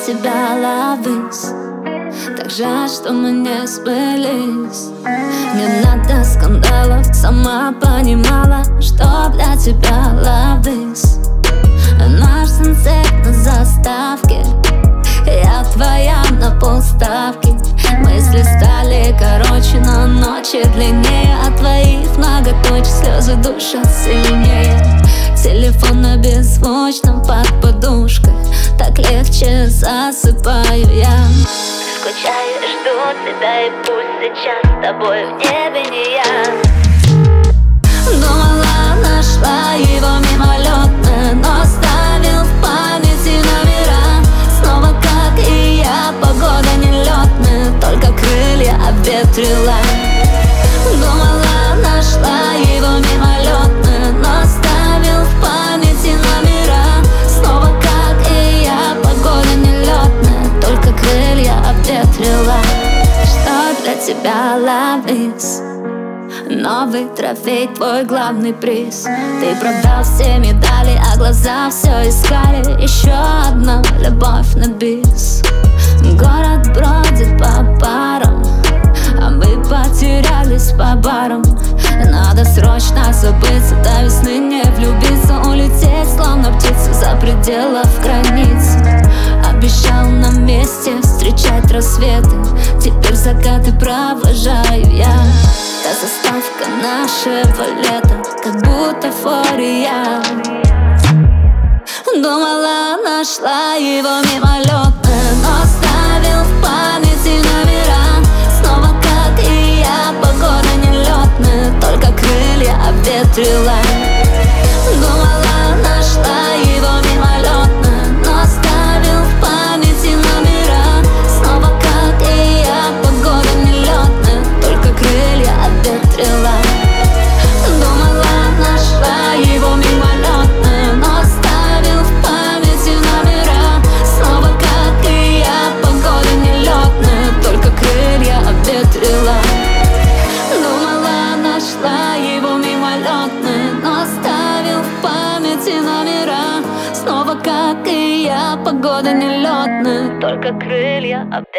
тебя ловись. Так жаль, что мы не сбылись. Не надо скандалов, сама понимала, что для тебя ловись. Наш сансет на заставке, я твоя на полставки. Мысли стали короче, но ночи длиннее. От твоих многоточий слезы душат сильнее. Телефон на беззвучном под подушкой, так легче засыпаю я. Скучаю и жду тебя, и пусть сейчас с тобой в небе не я. Думала, нашла его мимолетно, но оставил в памяти номера. Снова как и я, погода нелетная, только крылья обветрила. Думала, нашла его мимолетно, но оставил в памяти номера. Снова как и я, погода нелетная, только крылья обветрила. Что для тебя ловись? Новый трофей, твой главный приз. Ты продал все медали, а глаза все искали. Еще одна любовь на бис. Город бродит по парам, а мы потерялись по барам. Надо срочно забыться, до весны не влюбиться. Улететь, словно птица, за пределов границ. Обещал на месте встречать рассветы, теперь закаты провожаю я. Та заставка нашего лета, как бутафория. Думала, нашла его мимолетно, но оставил в памяти номера. Снова как и я, погода нелетная, только крылья обветрила. Думала, нашла его мимолетно, но оставил в памяти номера. Снова как и я, погода нелетная, только крылья обветрила. Думала, нашла его мимолетно, но оставил в памяти номера. Снова как и я, погода нелетная, только крылья обветрила. Думала, нашла его мимолетно, но оставил в памяти номера. Снова как и я, погода нелетная, Только крылья